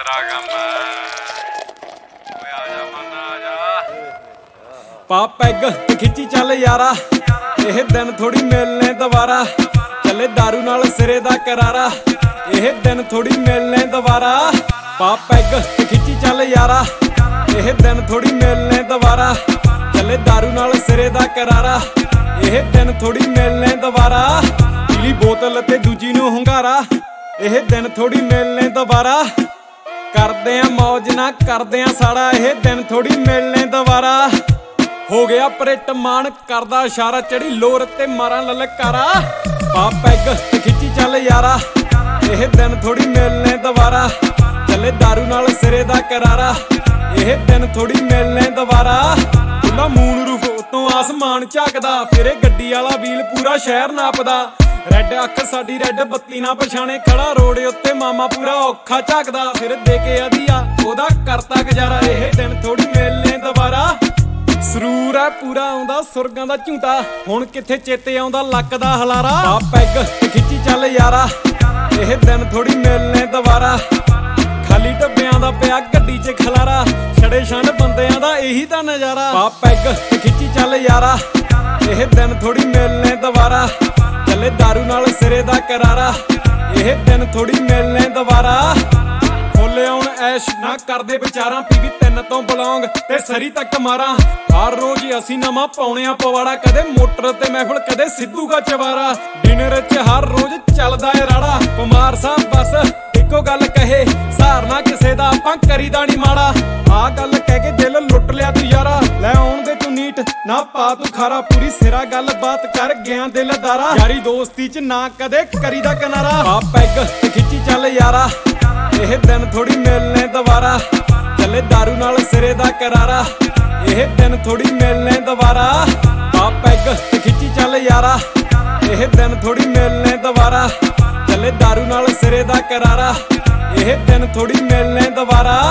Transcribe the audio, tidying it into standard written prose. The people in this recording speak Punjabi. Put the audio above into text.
ਤੇਰਾ ਕੰਮ ਓਏ ਆ ਜਾ ਮਨ ਆ ਜਾ ਪਾ ਪੈਗ ਤੇ ਖਿੱਚੀ ਚੱਲ ਯਾਰਾ ਇਹ ਦਿਨ ਥੋੜੀ ਮਿਲਨੇ ਦੁਬਾਰਾ ਚੱਲੇ दारू ਨਾਲ ਸਿਰੇ ਦਾ ਕਰਾਰਾ ਇਹ ਦਿਨ ਥੋੜੀ ਮਿਲਨੇ ਦੁਬਾਰਾ ਪਾ ਪੈਗ ਤੇ ਖਿੱਚੀ ਚੱਲ ਯਾਰਾ ਇਹ ਦਿਨ ਥੋੜੀ ਮਿਲਨੇ ਦੁਬਾਰਾ ਚੱਲੇ दारू ਨਾਲ ਸਿਰੇ ਦਾ ਕਰਾਰਾ ਇਹ ਦਿਨ ਥੋੜੀ ਮਿਲਨੇ ਦੁਬਾਰਾ ਪੀਲੀ ਬੋਤਲ ਤੇ ਦੂਜੀ ਨੂੰ ਹੁੰਗਾਰਾ ਇਹ ਦਿਨ ਥੋੜੀ ਮਿਲਨੇ ਦੁਬਾਰਾ ਕਰਦੇ ਆ ਮੌਜ ਨਾ ਕਰਦੇ ਆ ਸਾੜਾ ਇਹ ਦਿਨ ਥੋੜੀ ਮਿਲਨੇ ਦੁਬਾਰਾ ਹੋ ਗਿਆ ਪਰੇਟ ਮਾਨ ਕਰਦਾ ਇਸ਼ਾਰਾ ਚੜੀ ਲੋਰ ਤੇ ਮਾਰਾਂ ਲਲਕਾਰਾ ਪਾ ਪੈਗ ਤੇ ਖਿੱਚੀ ਚੱਲ ਯਾਰਾ ਇਹ ਦਿਨ ਥੋੜੀ ਮਿਲਨੇ ਦੁਬਾਰਾ ਚੱਲੇ दारू ਨਾਲ ਸਿਰੇ ਦਾ ਕਰਾਰਾ ਇਹ ਦਿਨ ਥੋੜੀ ਮਿਲਨੇ ਦੁਬਾਰਾ ਖੁੱਲਾ ਮੂਨ ਰੂਫ ਉਤੋਂ ਆਸਮਾਨ ਝਾਕਦਾ ਫਿਰੇ ਗੱਡੀ ਵਾਲਾ ਵੀਲ ਪੂਰਾ ਸ਼ਹਿਰ ਨਾਪਦਾ ਰੈੱਡ ਅੱਖ ਸਾਡੀ ਰੈੱਡ ਬੱਤੀ ਨਾ ਪਛਾਣੇ ਖੜਾ ਰੋਡ ਉੱਤੇ ਮਾਮਾ ਪੂਰਾ ਔਖਾ ਝਾਕਦਾ ਫਿਰ ਦੇ ਕੇ ਆਦੀਆ ਉਹਦਾ ਕਰਤਾ ਗੁਜ਼ਾਰਾ ਇਹ ਦਿਨ ਥੋੜੀ ਮਿਲਨੇ ਦੁਬਾਰਾ ਸਰੂਰ ਹੈ ਪੂਰਾ ਆਉਂਦਾ ਸੁਰਗਾਂ ਦਾ ਝੂਟਾ ਹੁਣ ਕਿੱਥੇ ਚੇਤੇ ਆਉਂਦਾ ਲੱਕ ਦਾ ਹਲਾਰਾ ਆ ਪੈਗ ਤੇ ਖਿੱਚੀ ਚੱਲ ਯਾਰਾ ਇਹ ਦਿਨ ਥੋੜੀ ਮਿਲਨੇ ਦੁਬਾਰਾ ਖਾਲੀ ਡੱਬਿਆਂ ਦਾ ਪਿਆ ਗੱਡੀ 'ਚ ਖਲਾਰਾ ਛੜੇ ਛੰਡ ਬੰਦਿਆਂ ਦਾ ਇਹੀ ਤਾਂ ਨਜ਼ਾਰਾ ਆ ਪੈਗ ਤੇ ਖਿੱਚੀ ਚੱਲ ਯਾਰਾ ਇਹ ਦਿਨ ਥੋੜੀ ਮਿਲਨੇ ਦੁਬਾਰਾ ਚੱਲੇ दारू ਨਾਲ ਸਿਰੇ ਦਾ ਕਰਾਰਾ ਇਹ ਦਿਨ ਥੋੜੀ ਮਿਲਨੇ ਦੁਬਾਰਾ ਫੁੱਲ ਆਉਣ ਐਸ਼ ਨਾ ਕਰਦੇ ਵਿਚਾਰਾਂ ਪੀਵੀ 3 ਤੋਂ ਬਲੌਂਗ ਤੇ ਸਰੀ ਤੱਕ ਮਾਰਾਂ ਹਰ ਰੋਜ਼ ਅਸੀਂ ਨਵਾਂ ਪਾਉਣੇ ਆ ਪਵਾੜਾ ਕਦੇ ਮੋਟਰ ਤੇ ਮਹਿਫਲ ਕਦੇ ਸਿੱਧੂ ਦਾ ਚਵਾਰਾ ਡਿਨਰ 'ਚ ਹਰ ਰੋਜ਼ ਚੱਲਦਾ ਏ ਰਾੜਾ ਕੁਮਾਰ ਸਾਹਿਬ ਬਸ ਇੱਕੋ ਗੱਲ ਕਹੇ ਸਹਾਰਨਾ ਕਿਸੇ ਦਾ ਆਪਾਂ ਕਰੀਦਾ ਨੀ ਮਾੜਾ ਆਹ ਗੱਲ ਕਹਿ ਕੇ ਦਿਲ ਲੁੱਟ ਲਿਆ ਤੂੰ ਯਾਰਾ ਲੈ ਆਉਣ ਦੇ ਤੂੰ ਨੀਟ ਨਾ ਪਾ ਤੂੰ ਖਾਰਾ ਪੂਰੀ ਸਿਰਾ ਗੱਲ ਬਾਤ ਕਰ ਗਿਆ ਦਿਲਦਾਰਾ ਯਾਰੀ ਦੋਸਤੀ 'ਚ ਨਾ ਕਦੇ ਕਰੀਦਾ ਕਿਨਾਰਾ ਆ ਪੈਗ ਤੇ ਖਿੱਚੀ ਚੱਲ ਯਾਰਾ ਇਹ ਦਿਨ ਥੋੜੀ ਮਿਲਨੇ ਦੁਬਾਰਾ ਚੱਲੇ दारू ਨਾਲ ਸਿਰੇ ਦਾ ਕਰਾਰਾ ਇਹ ਦਿਨ ਥੋੜੀ ਮਿਲਨੇ ਦੁਬਾਰਾ ਆ ਪੈਗ ਤੇ ਖਿੱਚੀ ਚੱਲ ਯਾਰਾ ਇਹ ਦਿਨ ਥੋੜੀ ਮਿਲਨੇ ਦੁਬਾਰਾ ਚੱਲੇ दारू ਨਾਲ ਸਿਰੇ ਦਾ ਕਰਾਰਾ ਇਹ ਦਿਨ ਥੋੜੀ ਮਿਲਨੇ ਦੁਬਾਰਾ